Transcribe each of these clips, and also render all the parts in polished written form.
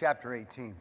chapter 18.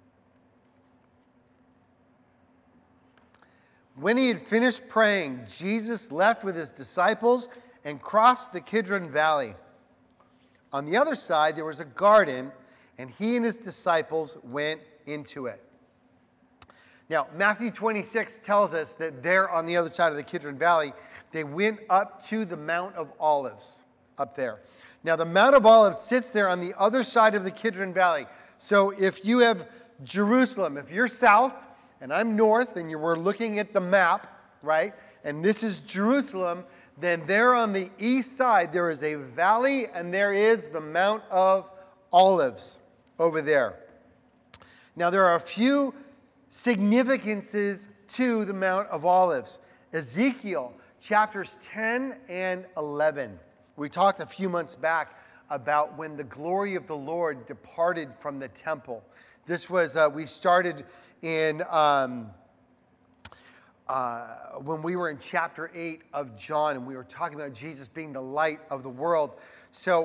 When he had finished praying, Jesus left with his disciples and crossed the Kidron Valley. On the other side, there was a garden, and he and his disciples went into it. Now, Matthew 26 tells us that there on the other side of the Kidron Valley, they went up to the Mount of Olives up there. Now, the Mount of Olives sits there on the other side of the Kidron Valley. So if you have Jerusalem, if you're south and I'm north and you were looking at the map, right, and this is Jerusalem, then there on the east side there is a valley and there is the Mount of Olives over there. Now, there are a few significances to the Mount of Olives. Ezekiel chapters 10 and 11. We talked a few months back about when the glory of the Lord departed from the temple. This was, we started in, when we were in chapter 8 of John, and we were talking about Jesus being the light of the world. So,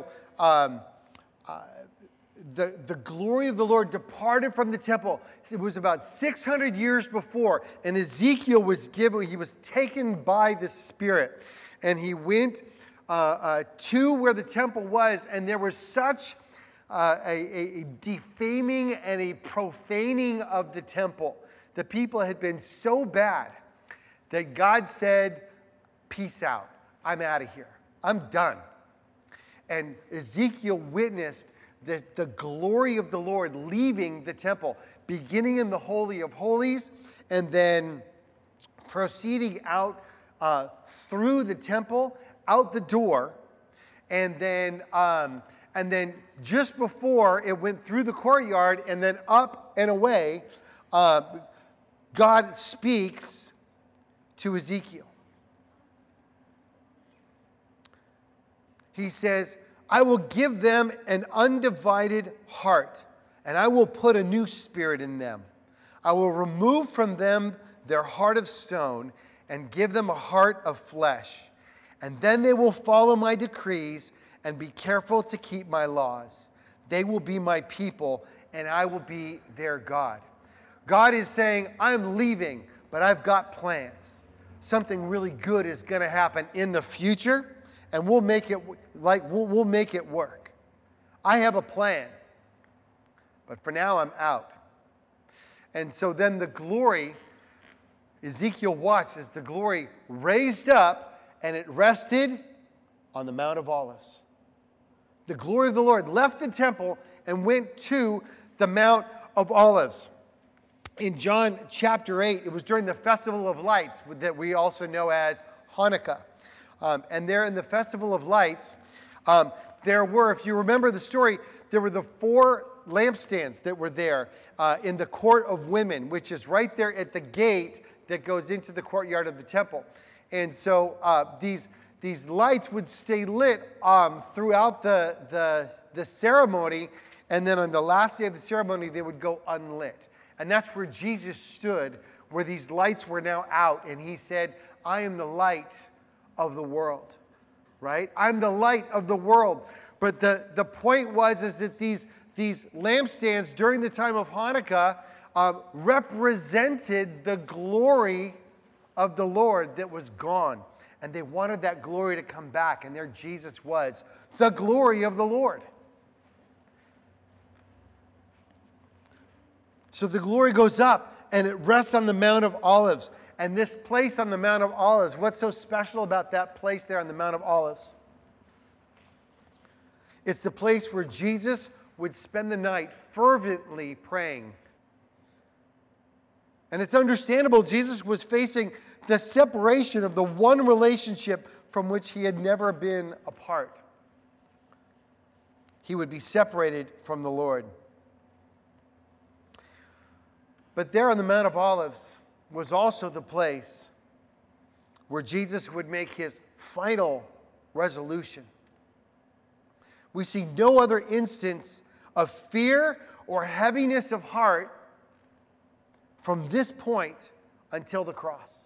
the glory of the Lord departed from the temple. It was about 600 years before, and Ezekiel was given, he was taken by the Spirit, and he went to where the temple was, and there was such a defaming and a profaning of the temple. The people had been so bad that God said, peace out. I'm out of here. I'm done. And Ezekiel witnessed the glory of the Lord leaving the temple, beginning in the Holy of Holies, and then proceeding out through the temple, out the door, and then just before it went through the courtyard and then up and away, God speaks to Ezekiel. He says, I will give them an undivided heart, and I will put a new spirit in them. I will remove from them their heart of stone and give them a heart of flesh. And then they will follow my decrees and be careful to keep my laws. They will be my people, and I will be their God. God is saying, I'm leaving, but I've got plans. Something really good is going to happen in the future, and we'll make it we'll make it work. I have a plan, but for now I'm out. And so then the glory, Ezekiel watched as the glory raised up and it rested on the Mount of Olives. The glory of the Lord left the temple and went to the Mount of Olives. In John chapter 8, it was during the Festival of Lights that we also know as Hanukkah. And there in the Festival of Lights, there were, if you remember the story, there were the 4 lampstands that were there in the court of women, which is right there at the gate that goes into the courtyard of the temple. And so these lights would stay lit throughout the ceremony, and then on the last day of the ceremony, they would go unlit. And that's where Jesus stood, where these lights were now out, and he said, I am the light of the world, right? I'm the light of the world. But the point is that these lampstands during the time of Hanukkah represented the glory of the Lord that was gone. And they wanted that glory to come back. And there Jesus was, the glory of the Lord. So the glory goes up and it rests on the Mount of Olives. And this place on the Mount of Olives, what's so special about that place there on the Mount of Olives? It's the place where Jesus would spend the night fervently praying. And it's understandable, Jesus was facing the separation of the one relationship from which he had never been a part. He would be separated from the Lord. But there on the Mount of Olives was also the place where Jesus would make his final resolution. We see no other instance of fear or heaviness of heart from this point until the cross.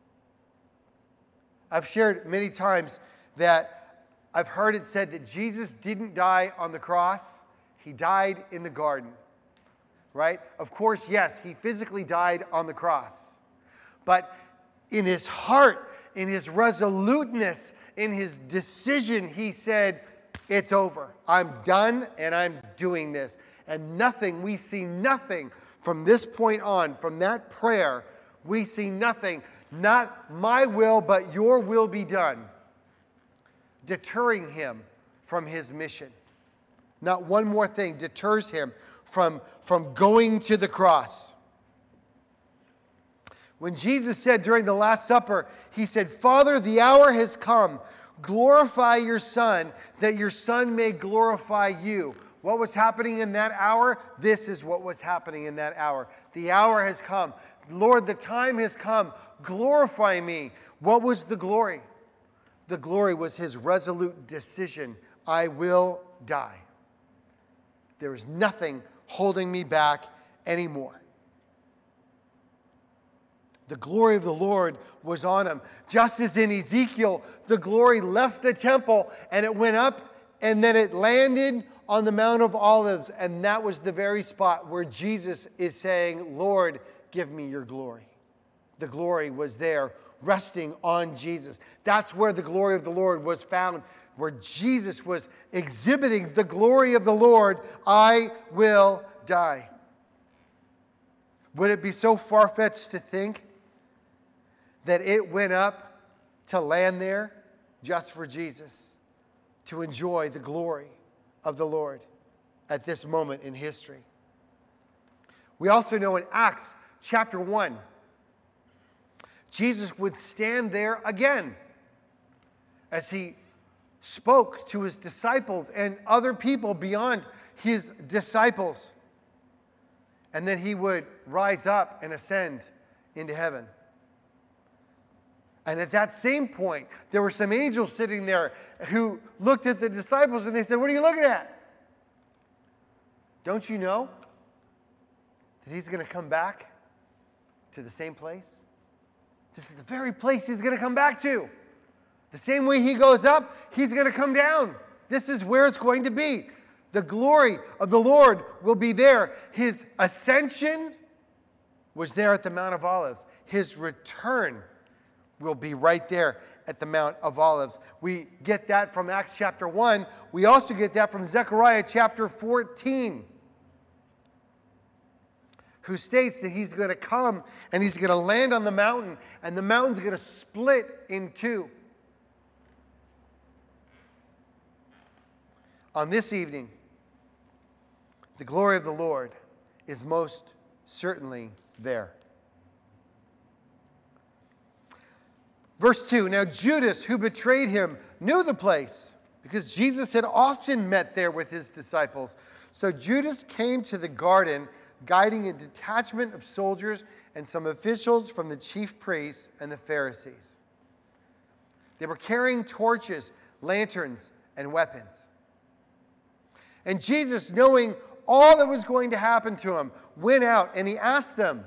I've shared many times that I've heard it said that Jesus didn't die on the cross, he died in the garden. right? Of course, yes, he physically died on the cross. But in his heart, in his resoluteness, in his decision, he said, it's over. I'm done and I'm doing this. And we see nothing from this point on, from that prayer, we see nothing, not my will, but your will be done, deterring him from his mission. Not one more thing deters him from going to the cross. When Jesus said during the Last Supper, he said, Father, the hour has come. Glorify your Son, that your Son may glorify you. What was happening in that hour? This is what was happening in that hour. The hour has come. Lord, the time has come. Glorify me. What was the glory? The glory was his resolute decision. I will die. There is nothing holding me back anymore. The glory of the Lord was on him. Just as in Ezekiel, the glory left the temple and it went up and then it landed on the Mount of Olives. And that was the very spot where Jesus is saying, Lord, give me your glory. The glory was there resting on Jesus. That's where the glory of the Lord was found, where Jesus was exhibiting the glory of the Lord. I will die. Would it be so far-fetched to think that it went up to land there just for Jesus, to enjoy the glory of the Lord at this moment in history? We also know in Acts chapter 1, Jesus would stand there again as he spoke to his disciples and other people beyond his disciples. And then he would rise up and ascend into heaven. And at that same point, there were some angels sitting there who looked at the disciples and they said, what are you looking at? Don't you know that he's going to come back to the same place? This is the very place he's going to come back to. The same way he goes up, he's going to come down. This is where it's going to be. The glory of the Lord will be there. His ascension was there at the Mount of Olives. His return will be right there at the Mount of Olives. We get that from Acts chapter 1. We also get that from Zechariah chapter 14, who states that he's going to come and he's going to land on the mountain, and the mountain's going to split in two. On this evening, the glory of the Lord is most certainly there. Verse 2, now Judas, who betrayed him, knew the place because Jesus had often met there with his disciples. So Judas came to the garden, guiding a detachment of soldiers and some officials from the chief priests and the Pharisees. They were carrying torches, lanterns, and weapons. And Jesus, knowing all that was going to happen to him, went out and he asked them,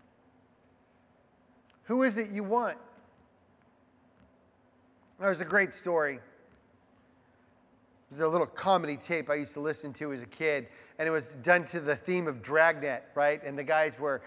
who is it you want? There's a great story. There's a little comedy tape I used to listen to as a kid, and it was done to the theme of Dragnet, right? And the guys were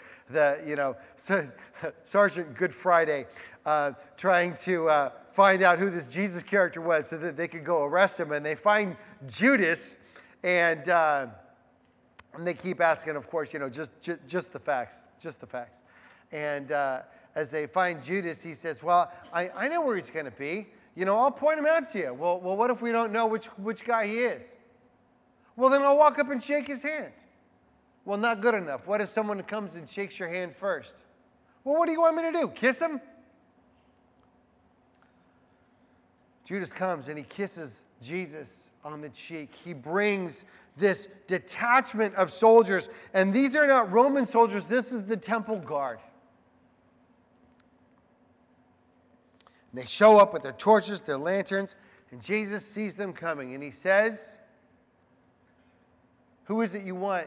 Sergeant Good Friday, trying to find out who this Jesus character was so that they could go arrest him. And they find Judas, and they keep asking, of course, just the facts, just the facts. And as they find Judas, he says, well, I know where he's going to be. I'll point him out to you. Well, what if we don't know which guy he is? Well, then I'll walk up and shake his hand. Well, not good enough. What if someone comes and shakes your hand first? Well, what do you want me to do? Kiss him? Judas comes and he kisses Jesus on the cheek. He brings this detachment of soldiers. And these are not Roman soldiers. This is the temple guard. And they show up with their torches, their lanterns, and Jesus sees them coming. And he says, who is it you want?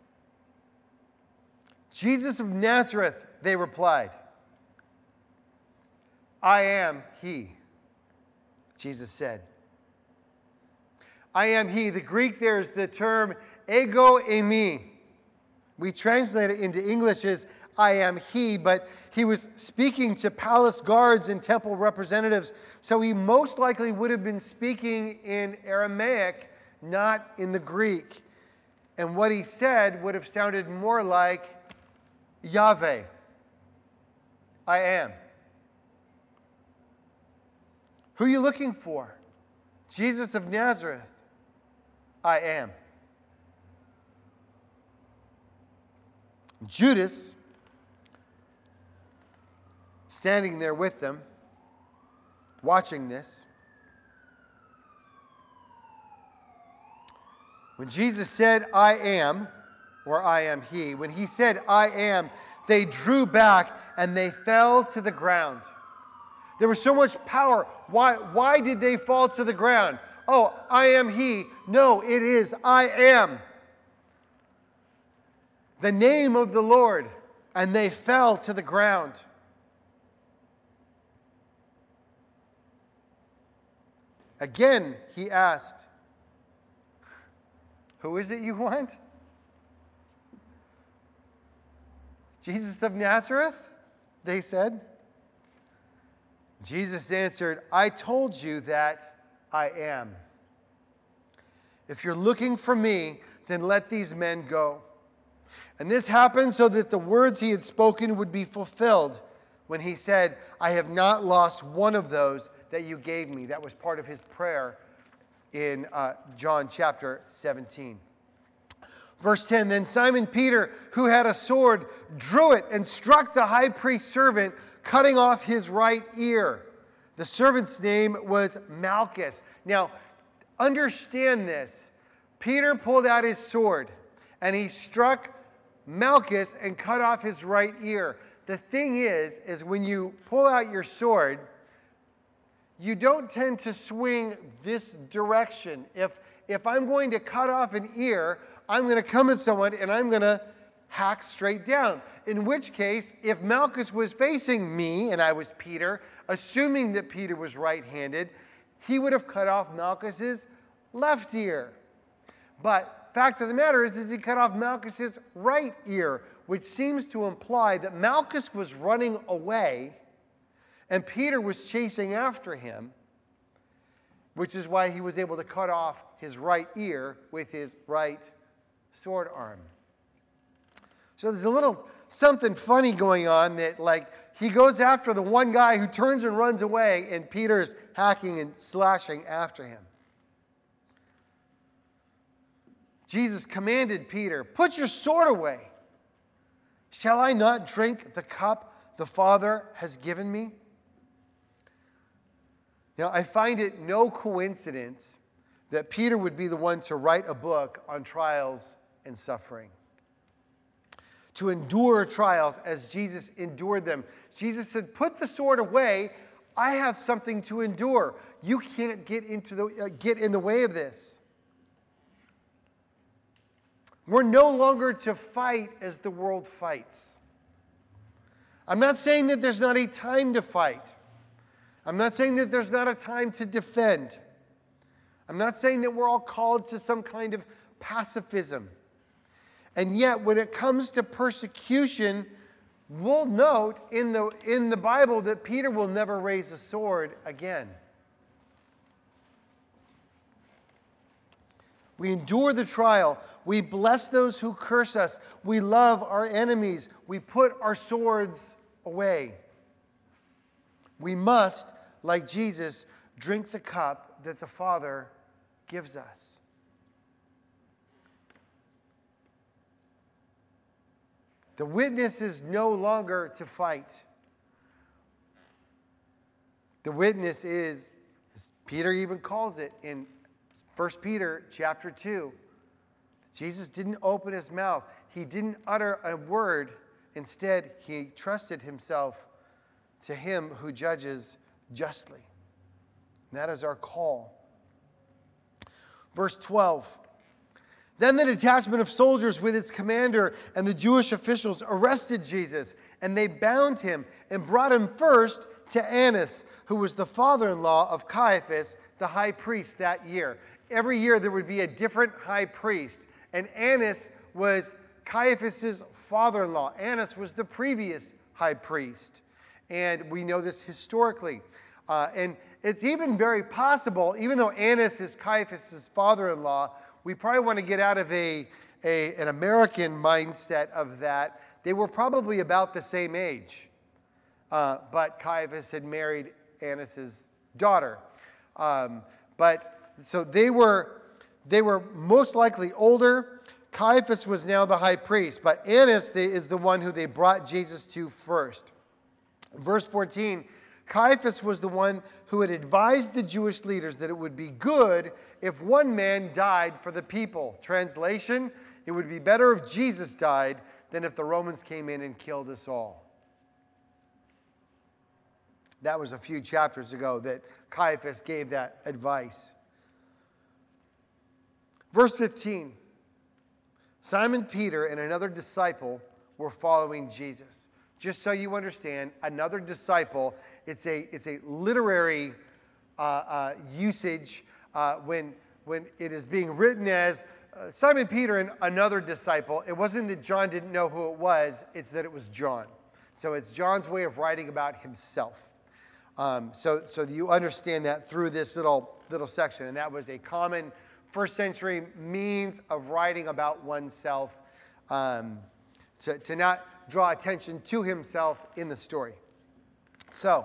Jesus of Nazareth, they replied. I am he, Jesus said. I am he. The Greek there is the term ego eimi, We translate it into English as I am he, but he was speaking to palace guards and temple representatives, so he most likely would have been speaking in Aramaic, not in the Greek. And what he said would have sounded more like Yahweh, I am. Who are you looking for? Jesus of Nazareth, I am. Judas, standing there with them, watching this. When Jesus said, I am, or I am he, when he said, I am, they drew back and they fell to the ground. There was so much power. Why did they fall to the ground? Oh, I am he. No, it is I am. The name of the Lord. And they fell to the ground. Again, he asked, who is it you want? Jesus of Nazareth, they said. Jesus answered, I told you that I am. If you're looking for me, then let these men go. And this happened so that the words he had spoken would be fulfilled when he said, I have not lost one of those that you gave me. That was part of his prayer in John chapter 17. Verse 10, then Simon Peter, who had a sword, drew it and struck the high priest's servant, cutting off his right ear. The servant's name was Malchus. Now, understand this. Peter pulled out his sword and he struck Malchus and cut off his right ear. The thing is when you pull out your sword, you don't tend to swing this direction. If I'm going to cut off an ear, I'm going to come at someone and I'm going to hack straight down. In which case, if Malchus was facing me and I was Peter, assuming that Peter was right-handed, he would have cut off Malchus's left ear. But fact of the matter is he cut off Malchus's right ear, which seems to imply that Malchus was running away and Peter was chasing after him, which is why he was able to cut off his right ear with his right sword arm. So there's a little something funny going on that, like, he goes after the one guy who turns and runs away, and Peter's hacking and slashing after him. Jesus commanded Peter, put your sword away. Shall I not drink the cup the Father has given me? Now, I find it no coincidence that Peter would be the one to write a book on trials and suffering. To endure trials as Jesus endured them. Jesus said, put the sword away. I have something to endure. You can't get in the way of this. We're no longer to fight as the world fights. I'm not saying that there's not a time to fight. I'm not saying that there's not a time to defend. I'm not saying that we're all called to some kind of pacifism. And yet, when it comes to persecution, we'll note in the Bible that Peter will never raise a sword again. We endure the trial. We bless those who curse us. We love our enemies. We put our swords away. We must, like Jesus, drink the cup that the Father gives us. The witness is no longer to fight. The witness is, as Peter even calls it in 1 Peter chapter 2, Jesus didn't open his mouth. He didn't utter a word. Instead, he trusted himself to him who judges justly. And that is our call. Verse 12. Then the detachment of soldiers with its commander and the Jewish officials arrested Jesus, and they bound him and brought him first to Annas, who was the father-in-law of Caiaphas, the high priest that year. Every year there would be a different high priest, and Annas was Caiaphas' father-in-law. Annas was the previous high priest. And we know this historically. And it's even very possible, even though Annas is Caiaphas' father-in-law, we probably want to get out of an American mindset of that. They were probably about the same age. But Caiaphas had married Annas' daughter. So they were most likely older. Caiaphas was now the high priest, but Annas is the one who they brought Jesus to first. Verse 14, Caiaphas was the one who had advised the Jewish leaders that it would be good if one man died for the people. Translation, it would be better if Jesus died than if the Romans came in and killed us all. That was a few chapters ago that Caiaphas gave that advice. Verse 15, Simon Peter and another disciple were following Jesus. Just so you understand, another disciple, it's a literary usage when it is being written as Simon Peter and another disciple. It wasn't that John didn't know who it was, it's that it was John. So it's John's way of writing about himself. So you understand that through this little section. And that was a common first century means of writing about oneself, to not draw attention to himself in the story. So,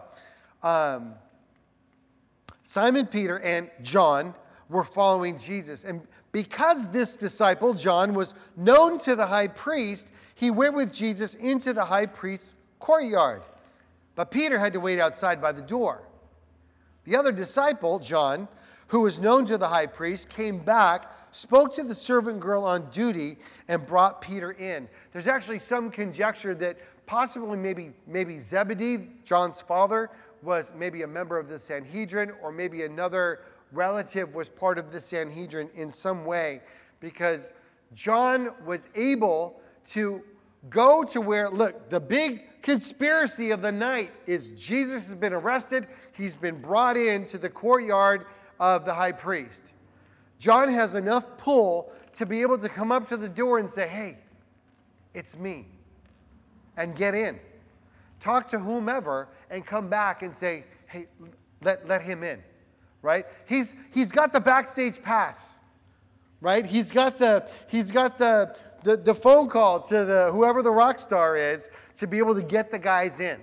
Simon Peter and John were following Jesus. And because this disciple, John, was known to the high priest, he went with Jesus into the high priest's courtyard. But Peter had to wait outside by the door. The other disciple, John, who was known to the high priest, came back, spoke to the servant girl on duty, and brought Peter in. There's actually some conjecture that possibly maybe Zebedee, John's father, was maybe a member of the Sanhedrin, or maybe another relative was part of the Sanhedrin in some way, because John was able to go to where, look, the big conspiracy of the night is Jesus has been arrested. He's been brought into the courtyard of the high priest. John has enough pull to be able to come up to the door and say, hey, it's me, and get in. Talk to whomever and come back and say, hey, let him in, right? He's got the backstage pass, right? He's got the phone call to whoever the rock star is to be able to get the guys in.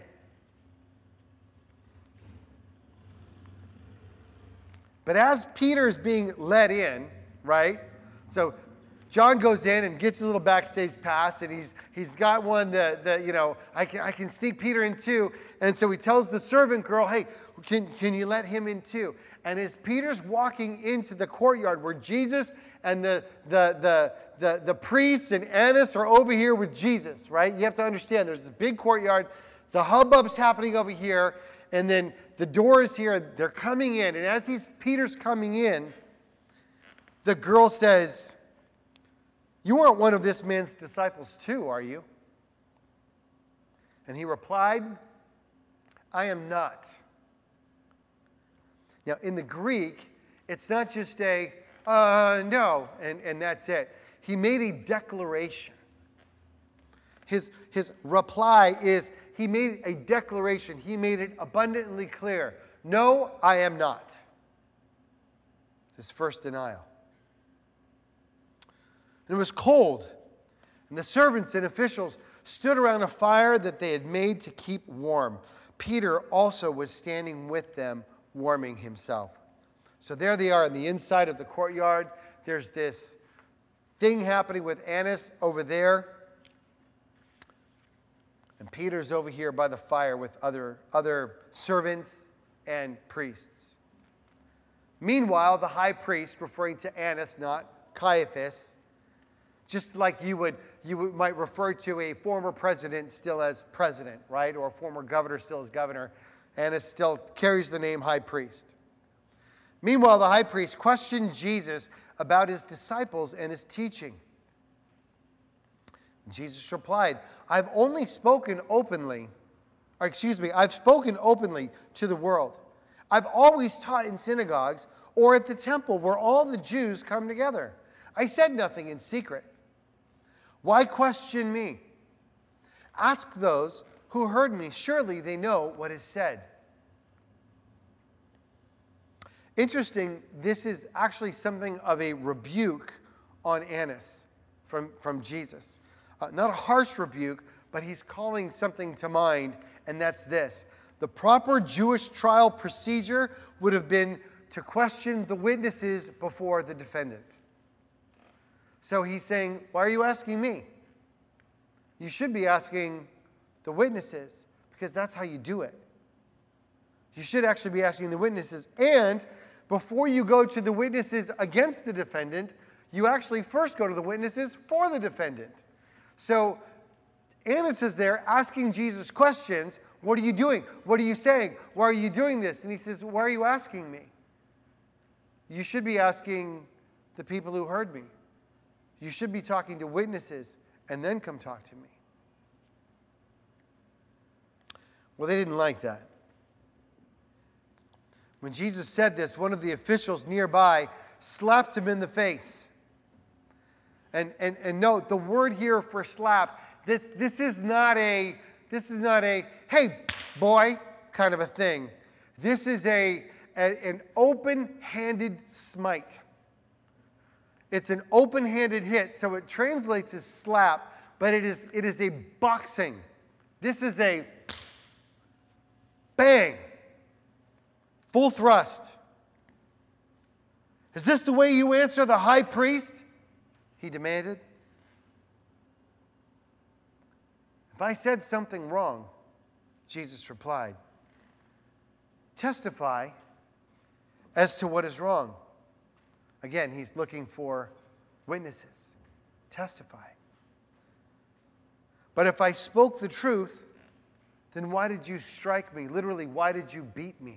But as Peter's being led in, right? So John goes in and gets a little backstage pass, and he's got one that I can sneak Peter in too. And so he tells the servant girl, hey, can you let him in too? And as Peter's walking into the courtyard where Jesus and the priests and Annas are over here with Jesus, right? You have to understand there's this big courtyard, the hubbub's happening over here, and then the door is here, they're coming in. And as Peter's coming in, the girl says, you aren't one of this man's disciples too, are you? And he replied, I am not. Now, in the Greek, it's not just a, no, and that's it. He made a declaration. His reply is, he made a declaration. He made it abundantly clear. No, I am not. His first denial. And it was cold, and the servants and officials stood around a fire that they had made to keep warm. Peter also was standing with them, warming himself. So there they are on the inside of the courtyard. There's this thing happening with Annas over there. And Peter's over here by the fire with other servants and priests. Meanwhile, the high priest, referring to Annas, not Caiaphas, just like you might refer to a former president still as president, right? Or a former governor still as governor. Annas still carries the name high priest. Meanwhile, the high priest questioned Jesus about his disciples and his teaching. Jesus replied, I've spoken openly to the world. I've always taught in synagogues or at the temple where all the Jews come together. I said nothing in secret. Why question me? Ask those who heard me. Surely they know what is said. Interesting, this is actually something of a rebuke on Annas from Jesus. Not a harsh rebuke, but he's calling something to mind, and that's this. The proper Jewish trial procedure would have been to question the witnesses before the defendant. So he's saying, why are you asking me? You should be asking the witnesses, because that's how you do it. You should actually be asking the witnesses. And before you go to the witnesses against the defendant, you actually first go to the witnesses for the defendant. So Annas is there asking Jesus questions. What are you doing? What are you saying? Why are you doing this? And he says, why are you asking me? You should be asking the people who heard me. You should be talking to witnesses and then come talk to me. Well, they didn't like that. When Jesus said this, one of the officials nearby slapped him in the face. And note, the word here for slap, this is not a hey, boy, kind of a thing. This is an open-handed smite. It's an open-handed hit, so it translates as slap, but it is a boxing. This is a bang, full thrust. Is this the way you answer the high priest? He demanded. If I said something wrong, Jesus replied, testify as to what is wrong. Again, he's looking for witnesses. Testify. But if I spoke the truth, then why did you strike me? Literally, why did you beat me?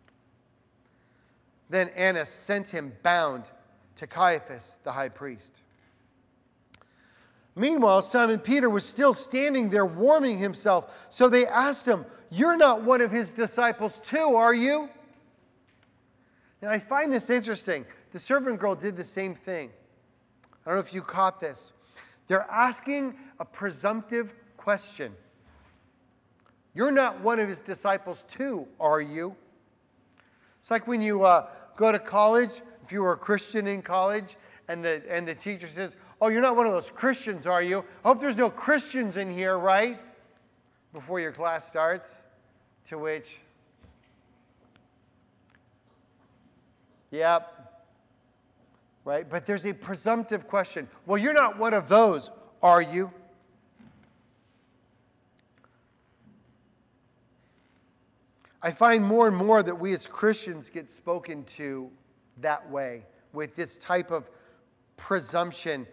Then Annas sent him bound to Caiaphas, the high priest. Meanwhile, Simon Peter was still standing there warming himself. So they asked him, you're not one of his disciples too, are you? Now I find this interesting. The servant girl did the same thing. I don't know if you caught this. They're asking a presumptive question. You're not one of his disciples too, are you? It's like when you go to college, if you were a Christian in college, and the teacher says, oh, you're not one of those Christians, are you? I hope there's no Christians in here, right? Before your class starts. To which, yep. Right? But there's a presumptive question. Well, you're not one of those, are you? I find more and more that we as Christians get spoken to that way, with this type of presumption.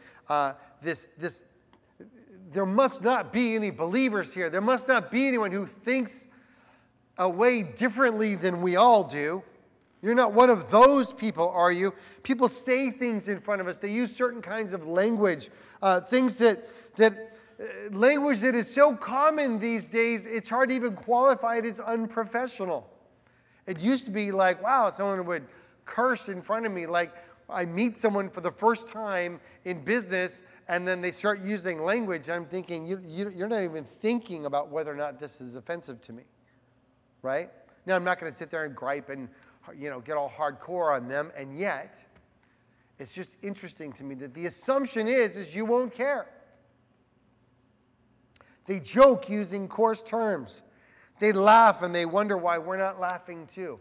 There must not be any believers here. There must not be anyone who thinks a way differently than we all do. You're not one of those people, are you? People say things in front of us. They use certain kinds of language, things that language that is so common these days, it's hard to even qualify it as unprofessional. It used to be like, wow, someone would curse in front of me. Like I meet someone for the first time in business, and then they start using language. I'm thinking, you're not even thinking about whether or not this is offensive to me, right? Now, I'm not going to sit there and gripe and get all hardcore on them, and yet, it's just interesting to me that the assumption is you won't care. They joke using coarse terms. They laugh and they wonder why we're not laughing too.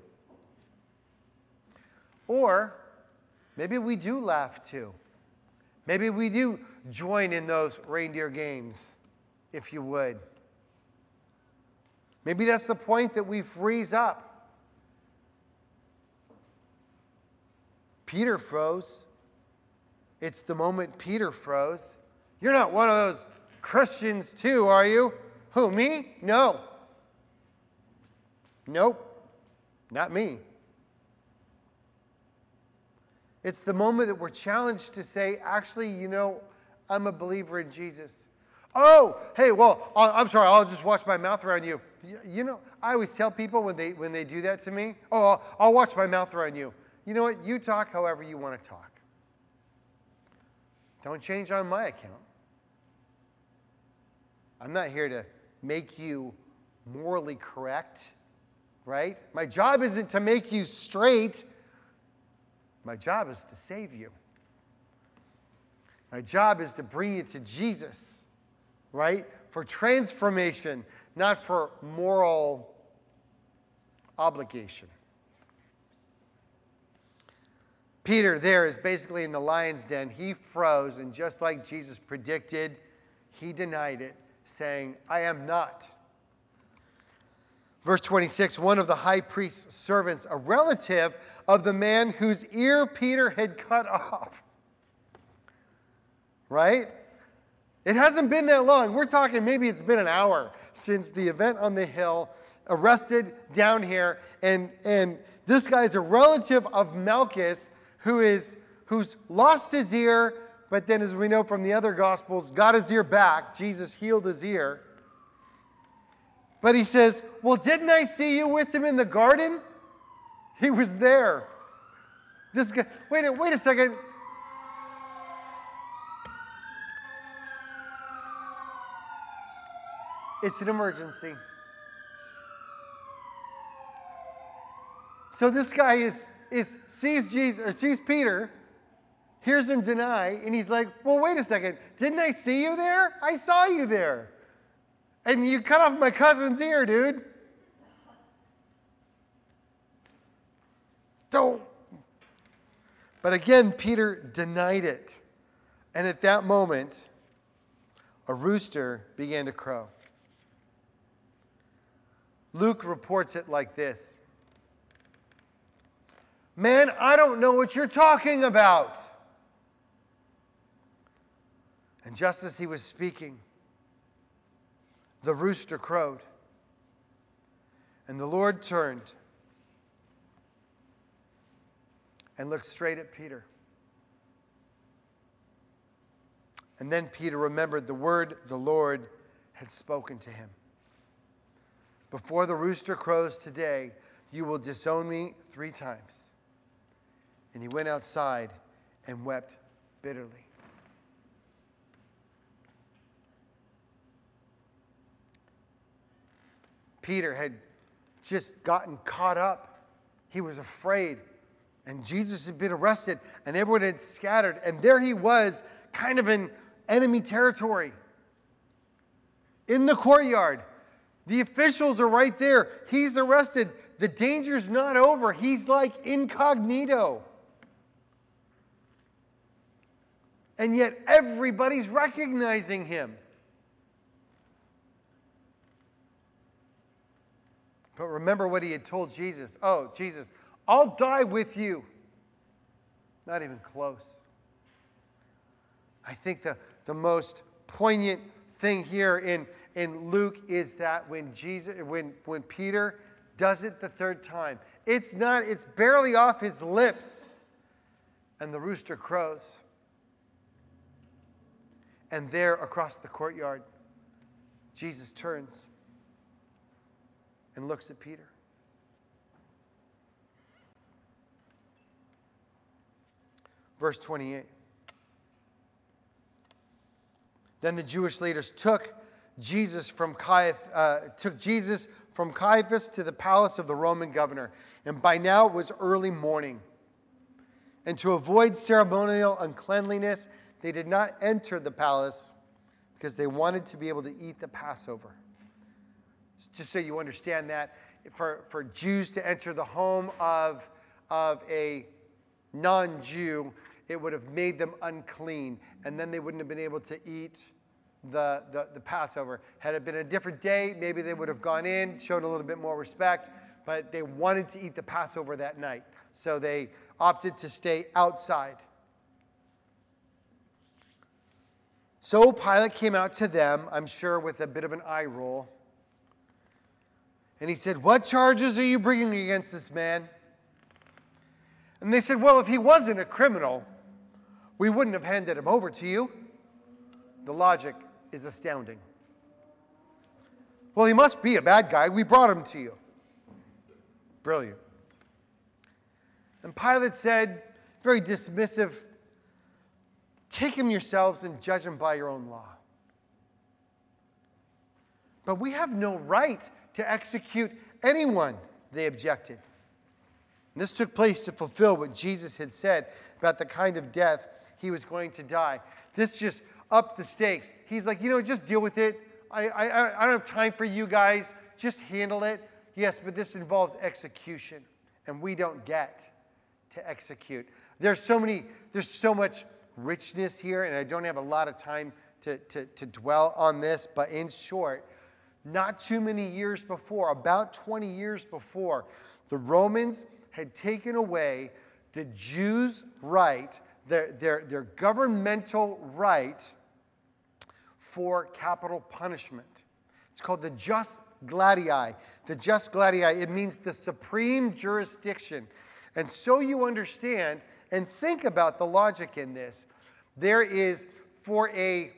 Or maybe we do laugh too. Maybe we do join in those reindeer games, if you would. Maybe that's the point that we freeze up. Peter froze. It's the moment Peter froze. You're not one of those Christians too, are you? Who, me? No. Nope. Not me. It's the moment that we're challenged to say, actually, I'm a believer in Jesus. Oh, hey, well, I'm sorry, I'll just watch my mouth around you. I always tell people when they do that to me, oh, I'll watch my mouth around you. You know what? You talk however you want to talk. Don't change on my account. I'm not here to make you morally correct, right? My job isn't to make you straight. My job is to save you. My job is to bring you to Jesus, right? For transformation, not for moral obligation. Peter there is basically in the lion's den. He froze, and just like Jesus predicted, he denied it, saying, I am not. Verse 26, one of the high priest's servants, a relative of the man whose ear Peter had cut off. Right? It hasn't been that long. We're talking maybe it's been an hour since the event on the hill, arrested down here, and this guy's a relative of Malchus who's lost his ear, but then as we know from the other Gospels, got his ear back. Jesus healed his ear. But he says, well, didn't I see you with him in the garden? He was there. This guy, wait a second. It's an emergency. So this guy sees Jesus or sees Peter, hears him deny, and he's like, well, wait a second. Didn't I see you there? I saw you there. And you cut off my cousin's ear, dude. Don't. But again, Peter denied it. And at that moment, a rooster began to crow. Luke reports it like this. Man, I don't know what you're talking about. And just as he was speaking, the rooster crowed. And the Lord turned and looked straight at Peter. And then Peter remembered the word the Lord had spoken to him. Before the rooster crows today, you will disown me 3 times. And he went outside and wept bitterly. Peter had just gotten caught up. He was afraid. And Jesus had been arrested, and everyone had scattered. And there he was, kind of in enemy territory. In the courtyard. The officials are right there. He's arrested. The danger's not over. He's like incognito. And yet everybody's recognizing him. But remember what he had told Jesus. Oh, Jesus, I'll die with you. Not even close. I think the most poignant thing here in Luke is that when Peter does it the 3rd time, it's barely off his lips, and the rooster crows. And there across the courtyard, Jesus turns and looks at Peter. Verse 28. Then the Jewish leaders took Jesus from Caiaphas to the palace of the Roman governor. And by now it was early morning. And to avoid ceremonial uncleanliness, they did not enter the palace because they wanted to be able to eat the Passover. Just so you understand that, for Jews to enter the home of a non-Jew, it would have made them unclean, and then they wouldn't have been able to eat the Passover. Had it been a different day, maybe they would have gone in, showed a little bit more respect, but they wanted to eat the Passover that night, so they opted to stay outside. So Pilate came out to them, I'm sure with a bit of an eye roll, and he said, "What charges are you bringing against this man?" And they said, "Well, if he wasn't a criminal, we wouldn't have handed him over to you." The logic is astounding. "Well, he must be a bad guy. We brought him to you." Brilliant. And Pilate said, very dismissive, "Take him yourselves and judge him by your own law." But we have no right to execute anyone, they objected. And this took place to fulfill what Jesus had said about the kind of death he was going to die. This just upped the stakes. He's like, just deal with it. I don't have time for you guys. Just handle it. Yes, but this involves execution, and we don't get to execute. There's so much richness here, and I don't have a lot of time to dwell on this, but in short, not too many years before, about 20 years before, the Romans had taken away the Jews' right, their governmental right for capital punishment. It's called the jus gladii. The jus gladii, it means the supreme jurisdiction. And so you understand and think about the logic in this. There is, for a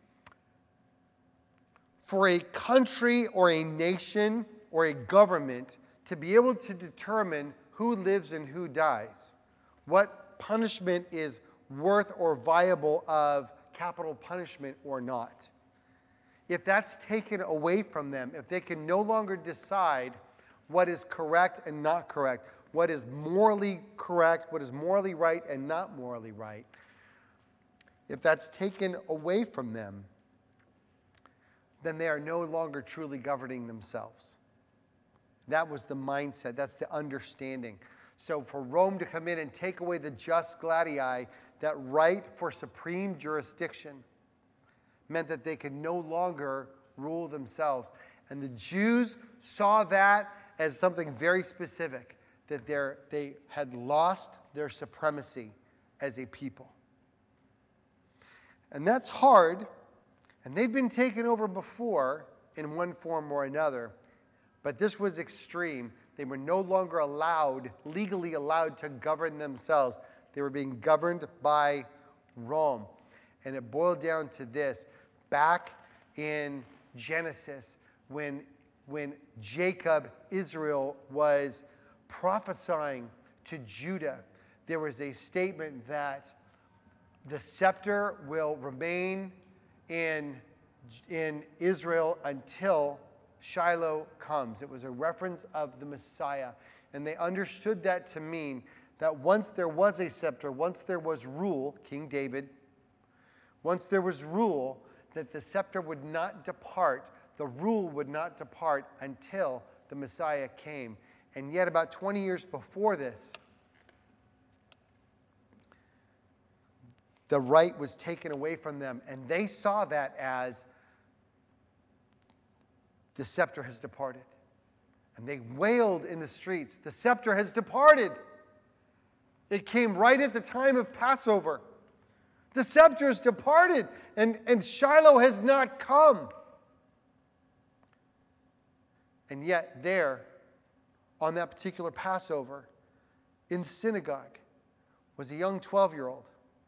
country or a nation or a government to be able to determine who lives and who dies, what punishment is worth or viable of capital punishment or not. If that's taken away from them, if they can no longer decide what is correct and not correct, what is morally correct, what is morally right and not morally right, if that's taken away from them, then they are no longer truly governing themselves. That was the mindset. That's the understanding. So for Rome to come in and take away the jus gladii, that right for supreme jurisdiction, meant that they could no longer rule themselves. And the Jews saw that as something very specific, that they had lost their supremacy as a people. And that's hard, and they'd been taken over before in one form or another, but this was extreme. They were no longer legally allowed to govern themselves. They were being governed by Rome. And it boiled down to this. Back in Genesis, when Jacob, Israel, was prophesying to Judah, there was a statement that the scepter will remain in Israel until Shiloh comes. It was a reference of the Messiah. And they understood that to mean that once there was a scepter, once there was rule, King David, once there was rule, that the scepter would not depart, the rule would not depart until the Messiah came. And yet about 20 years before this, the right was taken away from them, and they saw that as the scepter has departed. And they wailed in the streets, the scepter has departed. It came right at the time of Passover. The scepter has departed, and Shiloh has not come. And yet there, on that particular Passover, in the synagogue, was a young 12-year-old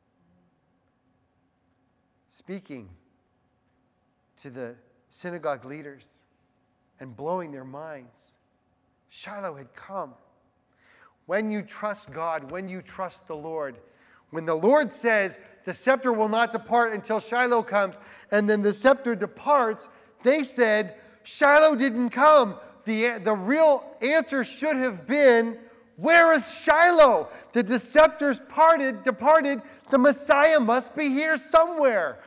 speaking to the synagogue leaders and blowing their minds. Shiloh had come. When you trust God, when you trust the Lord, when the Lord says the scepter will not depart until Shiloh comes, and then the scepter departs, they said, Shiloh didn't come. The real answer should have been, where is Shiloh? The scepter's departed, the Messiah must be here somewhere.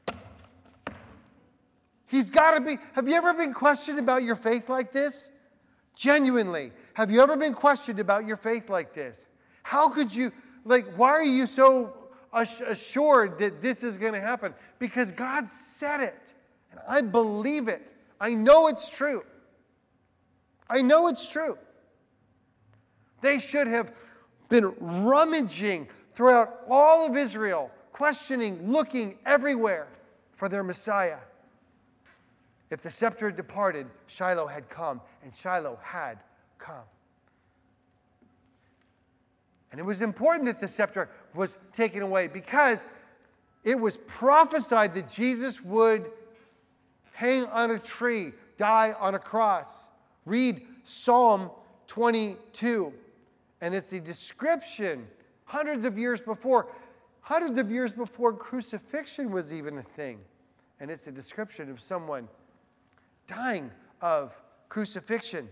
He's got to be. Have you ever been questioned about your faith like this? Genuinely. Have you ever been questioned about your faith like this? How could you, why are you so assured that this is going to happen? Because God said it. And I believe it. I know it's true. I know it's true. They should have been rummaging throughout all of Israel, questioning, looking everywhere for their Messiah. If the scepter had departed, Shiloh had come, and Shiloh had come. And it was important that the scepter was taken away because it was prophesied that Jesus would hang on a tree, die on a cross. Read Psalm 22, and it's a description hundreds of years before crucifixion was even a thing. And it's a description of someone dying of crucifixion.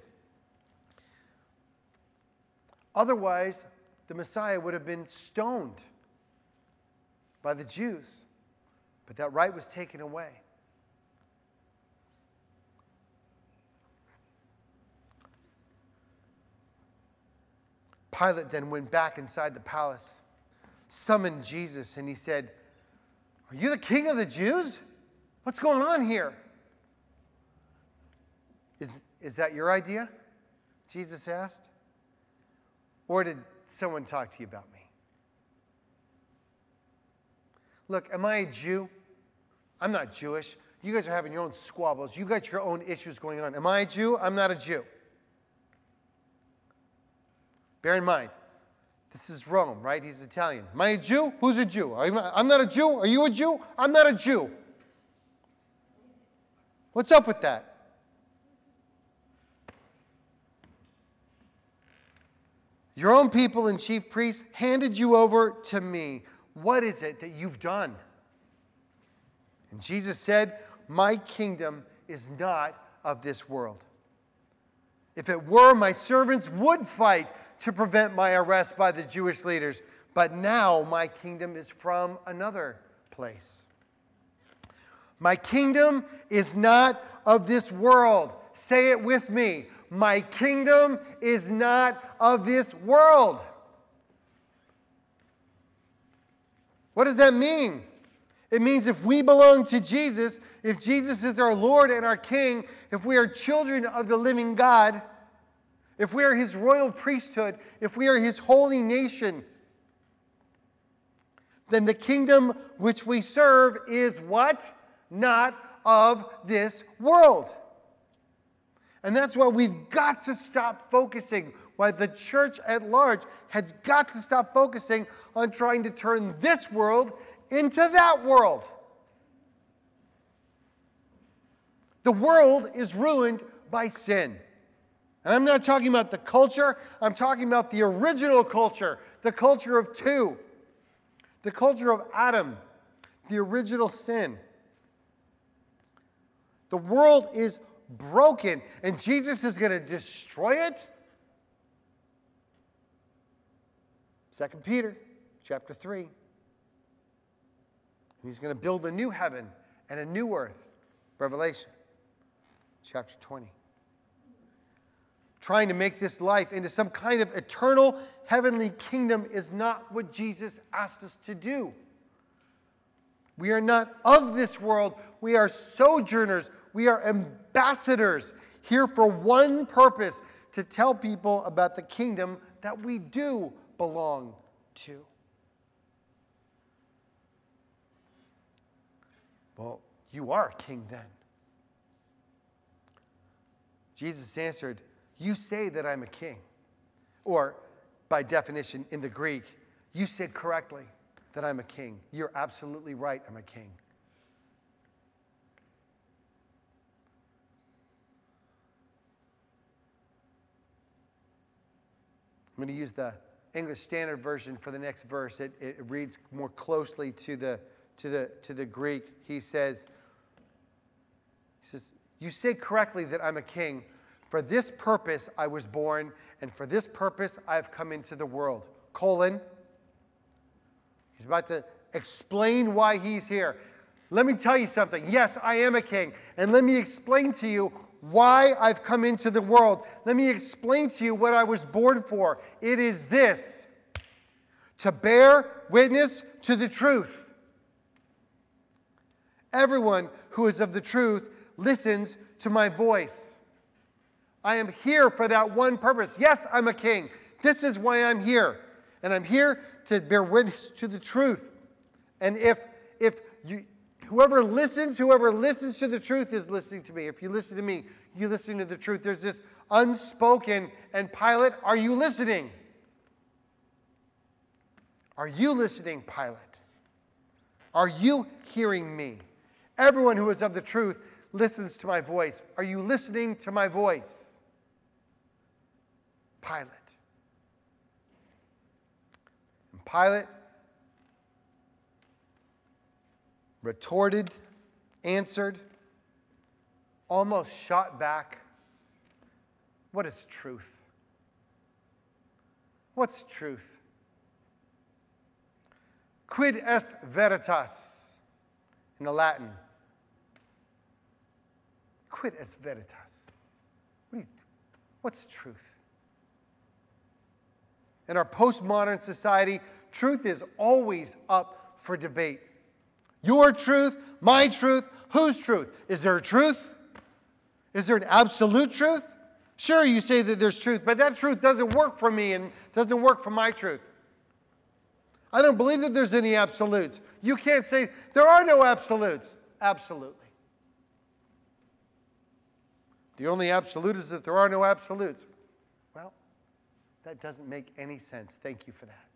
Otherwise, the Messiah would have been stoned by the Jews. But that right was taken away. Pilate then went back inside the palace, summoned Jesus, and he said, "Are you the king of the Jews? What's going on here?" Is that your idea? Jesus asked. Or did someone talk to you about me? Look, am I a Jew? I'm not Jewish. You guys are having your own squabbles. You got your own issues going on. Am I a Jew? I'm not a Jew. Bear in mind, this is Rome, right? He's Italian. Am I a Jew? Who's a Jew? I'm not a Jew. Are you a Jew? I'm not a Jew. What's up with that? Your own people and chief priests handed you over to me. What is it that you've done? And Jesus said, "My kingdom is not of this world. If it were, my servants would fight to prevent my arrest by the Jewish leaders. But now my kingdom is from another place. My kingdom is not of this world." Say it with me. My kingdom is not of this world. What does that mean? It means if we belong to Jesus, if Jesus is our Lord and our King, if we are children of the living God, if we are His royal priesthood, if we are His holy nation, then the kingdom which we serve is what? Not of this world. And that's why we've got to stop focusing, why the church at large has got to stop focusing on trying to turn this world into that world. The world is ruined by sin. And I'm not talking about the culture, I'm talking about the original culture, the culture of two, the culture of Adam, the original sin. The world is broken, and Jesus is going to destroy it. 2 Peter chapter 3. He's going to build a new heaven and a new earth. Revelation chapter 20. Trying to make this life into some kind of eternal heavenly kingdom is not what Jesus asked us to do. We are not of this world. We are sojourners. We are ambassadors here for one purpose, to tell people about the kingdom that we do belong to. Well, you are a king then. Jesus answered, "You say that I'm a king." Or, by definition in the Greek, you said correctly that I'm a king. You're absolutely right, I'm a king. I'm going to use the English Standard Version for the next verse. It reads more closely to the Greek. He says, "You say correctly that I'm a king. For this purpose I was born, and for this purpose I have come into the world." He's about to explain why he's here. Let me tell you something. Yes, I am a king. And let me explain to you why I've come into the world. Let me explain to you what I was born for. It is this: to bear witness to the truth. Everyone who is of the truth listens to my voice. I am here for that one purpose. Yes, I'm a king. This is why I'm here. And I'm here to bear witness to the truth. And whoever listens to the truth is listening to me. If you listen to me, you listen to the truth. There's this unspoken, and Pilate, are you listening? Are you listening, Pilate? Are you hearing me? Everyone who is of the truth listens to my voice. Are you listening to my voice? Pilate. And Pilate retorted, answered, almost shot back, what is truth? What's truth? Quid est veritas in the Latin. Quid est veritas. What's truth? In our postmodern society, truth is always up for debate. Your truth, my truth, whose truth? Is there a truth? Is there an absolute truth? Sure, you say that there's truth, but that truth doesn't work for me and doesn't work for my truth. I don't believe that there's any absolutes. You can't say there are no absolutes. Absolutely. The only absolute is that there are no absolutes. Well, that doesn't make any sense. Thank you for that.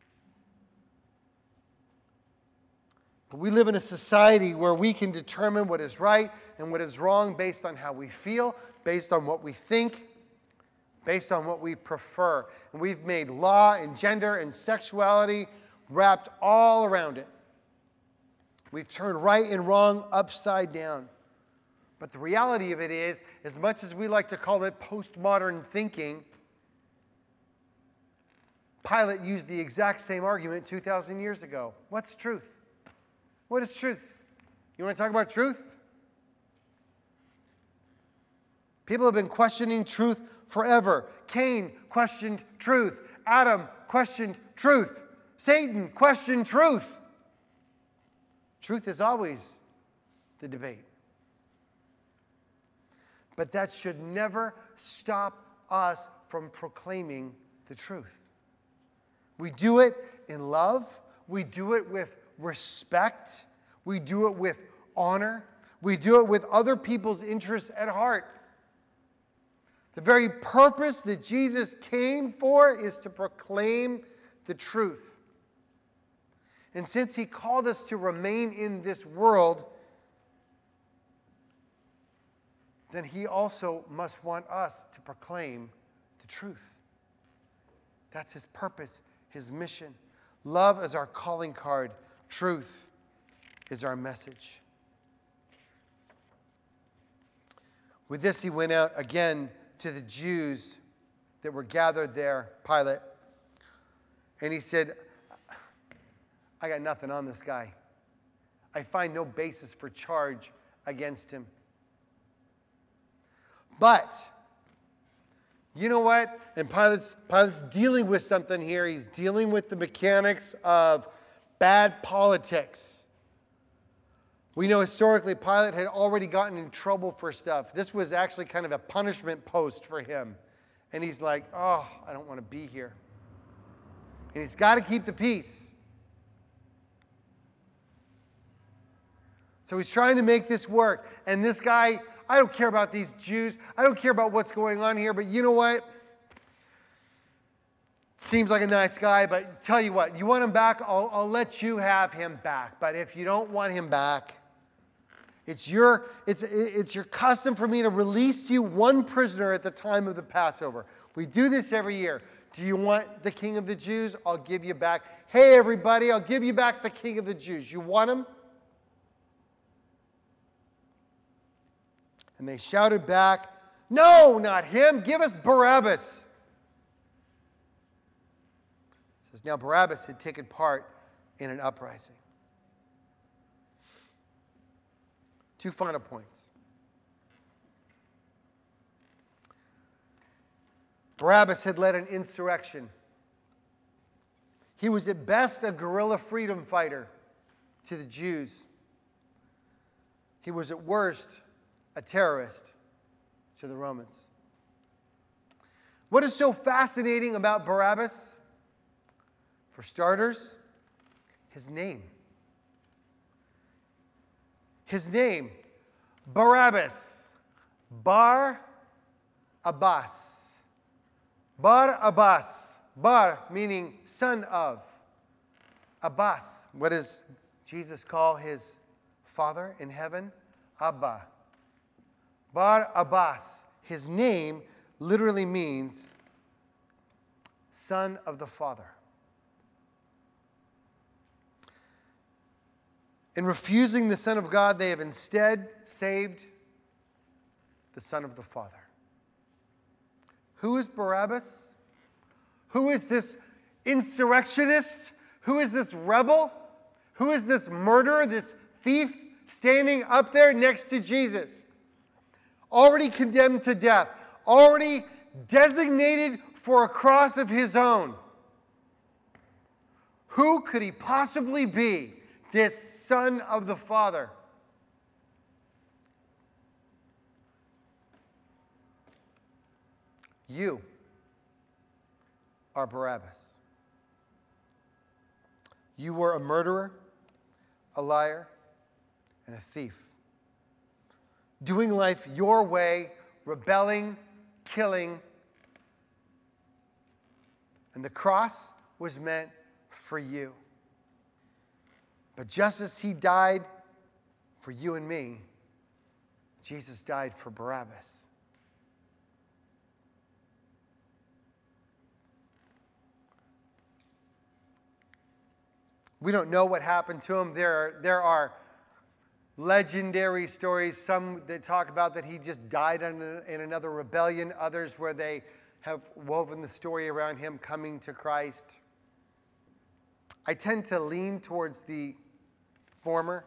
But we live in a society where we can determine what is right and what is wrong based on how we feel, based on what we think, based on what we prefer. And we've made law and gender and sexuality wrapped all around it. We've turned right and wrong upside down. But the reality of it is, as much as we like to call it postmodern thinking, Pilate used the exact same argument 2,000 years ago. What's truth? What is truth? You want to talk about truth? People have been questioning truth forever. Cain questioned truth. Adam questioned truth. Satan questioned truth. Truth is always the debate. But that should never stop us from proclaiming the truth. We do it in love. We do it with respect. We do it with honor. We do it with other people's interests at heart. The very purpose that Jesus came for is to proclaim the truth. And since he called us to remain in this world, then he also must want us to proclaim the truth. That's his purpose, his mission. Love is our calling card. Truth is our message. With this, he went out again to the Jews that were gathered there, Pilate, and he said, I got nothing on this guy. I find no basis for charge against him. But, you know what? And Pilate's dealing with something here. He's dealing with the mechanics of bad politics. We know historically Pilate had already gotten in trouble for stuff. This was actually kind of a punishment post for him. And he's like, oh, I don't want to be here. And he's got to keep the peace. So he's trying to make this work. And this guy, I don't care about these Jews. I don't care about what's going on here. But you know what? Seems like a nice guy, but tell you what, you want him back? I'll let you have him back. But if you don't want him back, it's your custom for me to release to you one prisoner at the time of the Passover. We do this every year. Do you want the King of the Jews? I'll give you back. Hey, everybody, I'll give you back the King of the Jews. You want him? And they shouted back, no, not him. Give us Barabbas. It says, now Barabbas had taken part in an uprising. Two final points. Barabbas had led an insurrection. He was at best a guerrilla freedom fighter to the Jews. He was at worst a terrorist to the Romans. What is so fascinating about Barabbas? For starters, his name. His name, Barabbas, Bar Abbas. Bar Abbas, Bar meaning son of. Abbas, what does Jesus call his Father in heaven? Abba. Bar Abbas, his name literally means son of the Father. In refusing the Son of God, they have instead saved the Son of the Father. Who is Barabbas? Who is this insurrectionist? Who is this rebel? Who is this murderer, this thief standing up there next to Jesus? Already condemned to death, already designated for a cross of his own. Who could he possibly be, this Son of the Father? You are Barabbas. You were a murderer, a liar, and a thief. Doing life your way, rebelling, killing. And the cross was meant for you. But just as he died for you and me, Jesus died for Barabbas. We don't know what happened to him. There are legendary stories, some that talk about that he just died in another rebellion, others where they have woven the story around him coming to Christ. I tend to lean towards the former.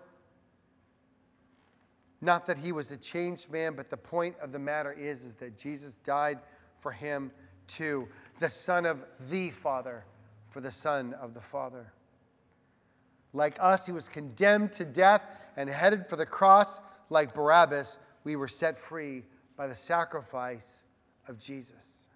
Not that he was a changed man, but the point of the matter is that Jesus died for him too. The Son of the Father for the Son of the Father. Like us, he was condemned to death and headed for the cross. Like Barabbas, we were set free by the sacrifice of Jesus.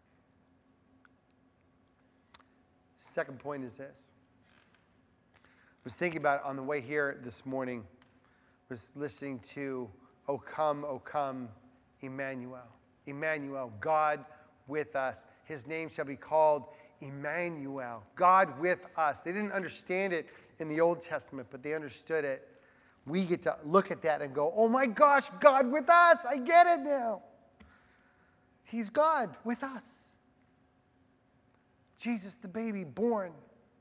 Second point is this. I was thinking about it on the way here this morning. I was listening to O Come, Emmanuel. Emmanuel, God with us. His name shall be called Emmanuel, God with us. They didn't understand it in the Old Testament, but they understood it. We get to look at that and go, oh my gosh, God with us. I get it now. He's God with us. Jesus, the baby born.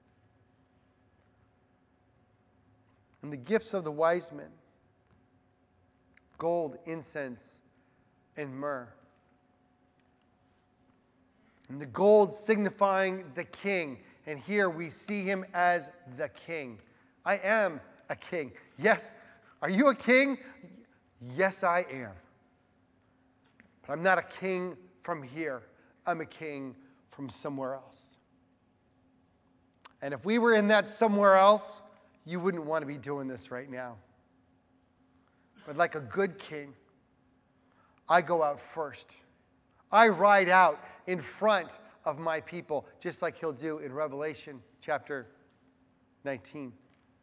And the gifts of the wise men: gold, incense, and myrrh. And the gold signifying the king. And here we see him as the king. I am a king. Yes. Are you a king? Yes, I am. But I'm not a king from here. I'm a king from somewhere else. And if we were in that somewhere else, you wouldn't want to be doing this right now. But like a good king, I go out first. I ride out in front of my people, just like he'll do in Revelation chapter 19.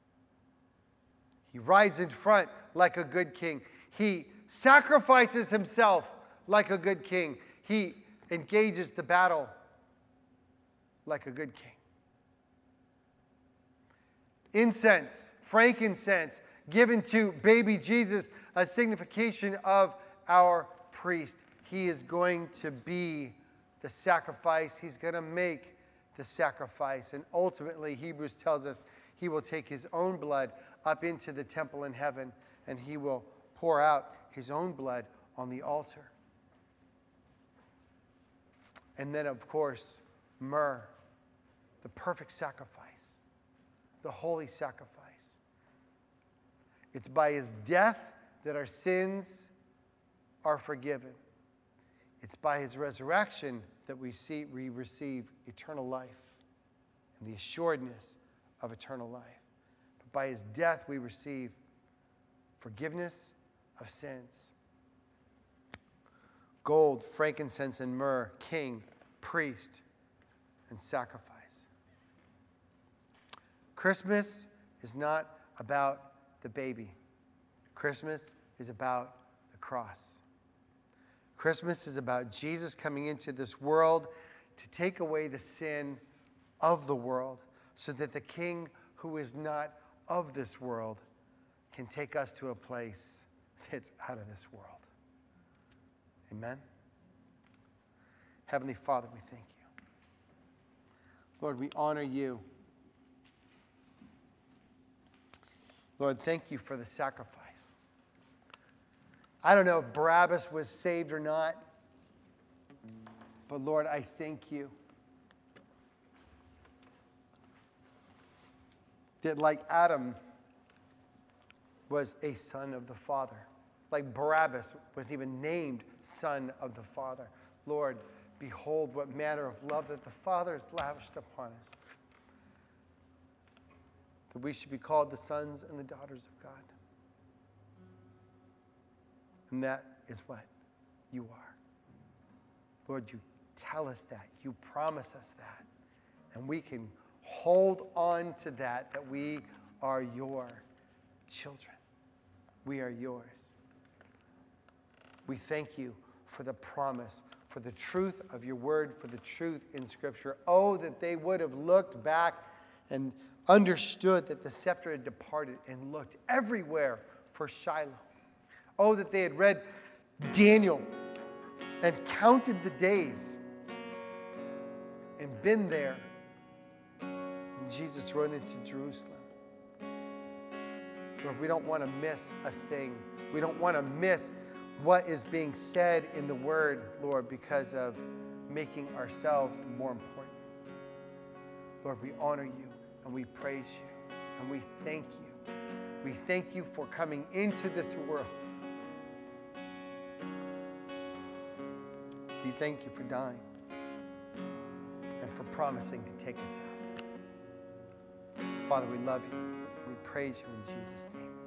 He rides in front like a good king. He sacrifices himself like a good king. He engages the battle like a good king. Incense, frankincense, given to baby Jesus, a signification of our priest. He is going to be the sacrifice. He's going to make the sacrifice. And ultimately, Hebrews tells us he will take his own blood up into the temple in heaven, and he will pour out his own blood on the altar. And then, of course, myrrh, the perfect sacrifice, the holy sacrifice. It's by his death that our sins are forgiven. It's by his resurrection that we receive eternal life and the assuredness of eternal life. But by his death we receive forgiveness of sins. Gold, frankincense, and myrrh, king, priest, and sacrifice. Christmas is not about the baby. Christmas is about the cross. Christmas is about Jesus coming into this world to take away the sin of the world so that the King who is not of this world can take us to a place that's out of this world. Amen? Heavenly Father, we thank you. Lord, we honor you. Lord, thank you for the sacrifice. I don't know if Barabbas was saved or not. But Lord, I thank you that like Adam was a son of the Father, like Barabbas was even named son of the Father. Lord, behold what manner of love that the Father has lavished upon us, that we should be called the sons and the daughters of God. And that is what you are. Lord, you tell us that. You promise us that. And we can hold on to that we are your children. We are yours. We thank you for the promise, for the truth of your word, for the truth in Scripture. Oh, that they would have looked back and understood that the scepter had departed and looked everywhere for Shiloh. Oh, that they had read Daniel and counted the days and been there when Jesus rode into Jerusalem. Lord, we don't want to miss a thing. We don't want to miss what is being said in the Word, Lord, because of making ourselves more important. Lord, we honor you and we praise you and we thank you. We thank you for coming into this world. We thank you for dying and for promising to take us out. Father, we love you. We praise you in Jesus' name.